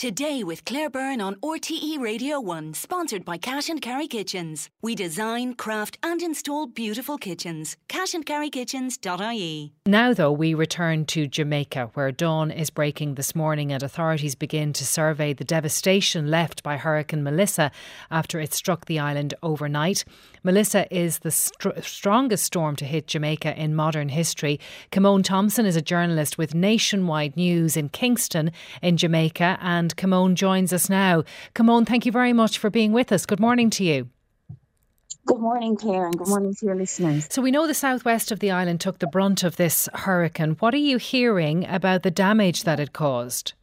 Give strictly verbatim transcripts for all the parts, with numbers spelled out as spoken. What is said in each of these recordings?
Today with Claire Byrne on R T E Radio one, sponsored by Cash and Carry Kitchens. We design, craft and install beautiful kitchens. cash and carry kitchens dot I E. Now, though, we return to Jamaica, where dawn is breaking this morning and authorities begin to survey the devastation left by Hurricane Melissa after it struck the island overnight. Melissa is the st- strongest storm to hit Jamaica in modern history. Kimone Thompson is a journalist with Nationwide News in Kingston in Jamaica, and Kimone joins us now. Kimone, thank you very much for being with us. Good morning to you. Good morning, Claire, and good morning to your listeners. So we know the southwest of the island took the brunt of this hurricane. What are you hearing about the damage that it caused?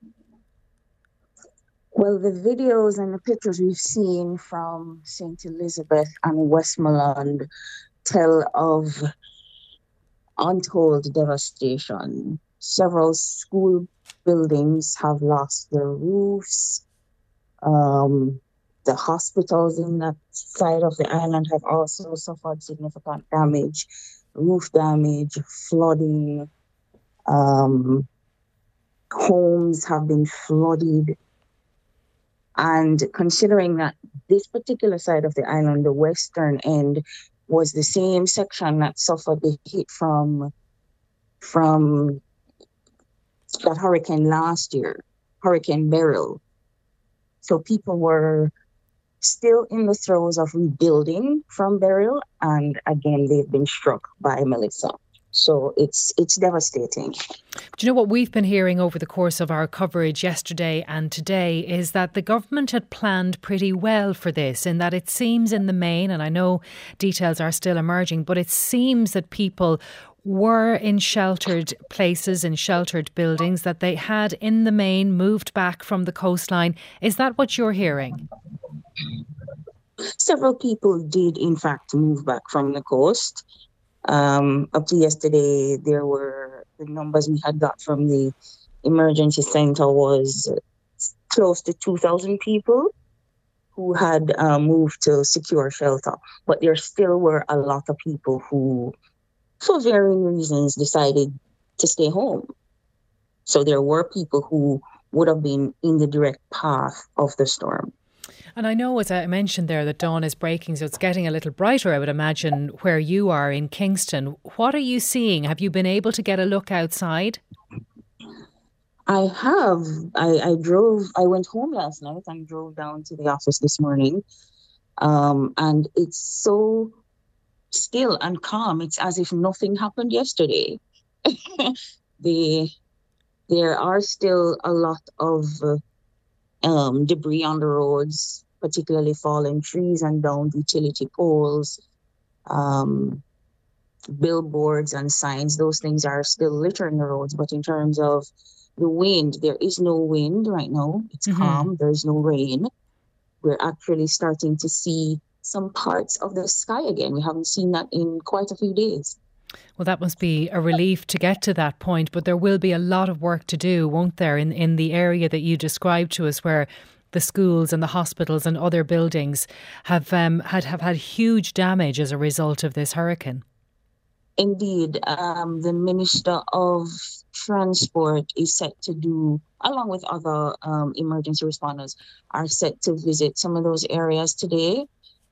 Well, the videos and the pictures we've seen from Saint Elizabeth and Westmoreland tell of untold devastation. Several school buildings have lost their roofs. Um, the hospitals in that side of the island have also suffered significant damage, roof damage, flooding. Um, homes have been flooded. And considering that this particular side of the island, the western end, was the same section that suffered the hit from, from that hurricane last year, Hurricane Beryl. So people were still in the throes of rebuilding from Beryl, and again, they've been struck by Melissa. So it's it's devastating. Do you know what we've been hearing over the course of our coverage yesterday and today is that the government had planned pretty well for this, in that it seems in the main, and I know details are still emerging, but it seems that people were in sheltered places, in sheltered buildings, that they had in the main moved back from the coastline. Is that what you're hearing? Several people did, in fact, move back from the coast. Um, up to yesterday, there were the numbers we had got from the emergency center was close to two thousand people who had uh, moved to secure shelter. But there still were a lot of people who, for varying reasons, decided to stay home. So there were people who would have been in the direct path of the storm. And I know, as I mentioned there, that dawn is breaking, so it's getting a little brighter, I would imagine, where you are in Kingston. What are you seeing? Have you been able to get a look outside? I have. I, I drove, I went home last night and drove down to the office this morning. Um, and it's so still and calm. It's as if nothing happened yesterday. the, there are still a lot of uh, um, debris on the roads, particularly fallen trees and downed utility poles, um, billboards and signs. Those things are still littering the roads. But in terms of the wind, there is no wind right now. It's mm-hmm. calm. There's no rain. We're actually starting to see some parts of the sky again. We haven't seen that in quite a few days. Well, that must be a relief to get to that point, but there will be a lot of work to do, won't there, in, in the area that you described to us, where the schools and the hospitals and other buildings have um, had have had huge damage as a result of this hurricane. Indeed, um, the Minister of Transport is set to do, along with other um, emergency responders, are set to visit some of those areas today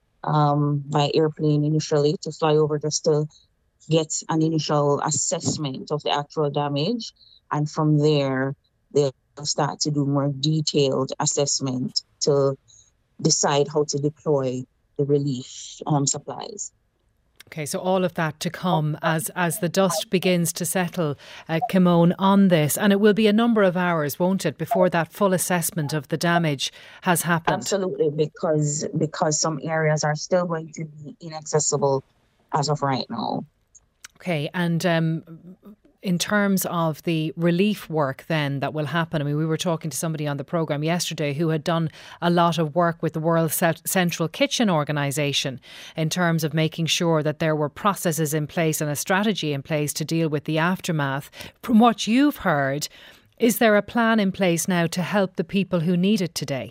um, by airplane initially, to fly over just to get an initial assessment of the actual damage. And from there, they'll start to do more detailed assessment to decide how to deploy the relief um, supplies. Okay, so all of that to come as as the dust begins to settle, uh, Kimone, on this. And it will be a number of hours, won't it, before that full assessment of the damage has happened? Absolutely, because because some areas are still going to be inaccessible as of right now. Okay, and um, in terms of the relief work then that will happen, I mean, we were talking to somebody on the programme yesterday who had done a lot of work with the World Central Kitchen Organisation in terms of making sure that there were processes in place and a strategy in place to deal with the aftermath. From what you've heard, is there a plan in place now to help the people who need it today?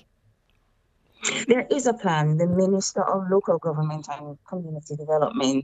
There is a plan. The Minister of Local Government and Community Development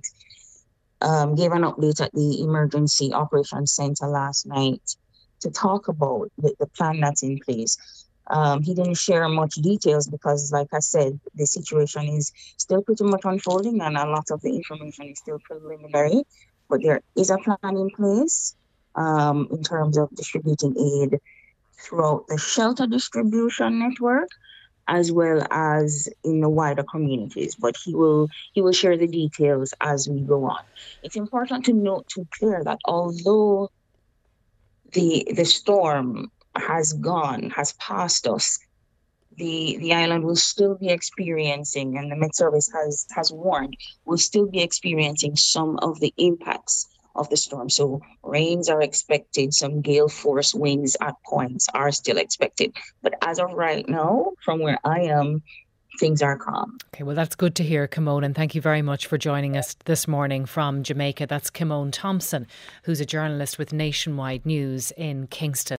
Um, gave an update at the Emergency Operations Center last night to talk about the, the plan that's in place. Um, he didn't share much details because, like I said, the situation is still pretty much unfolding and a lot of the information is still preliminary. But there is a plan in place um, in terms of distributing aid throughout the shelter distribution network as well as in the wider communities. But he will he will share the details as we go on. It's important to note to clear that although the the storm has gone, has passed us, the the island will still be experiencing, and the Met Service has has warned, will still be experiencing some of the impacts of the storm. So rains are expected, some gale force winds at points are still expected. But as of right now, from where I am, things are calm. Okay, well, that's good to hear, Kimone, and thank you very much for joining us this morning from Jamaica. That's Kimone Thompson, who's a journalist with Nationwide News in Kingston.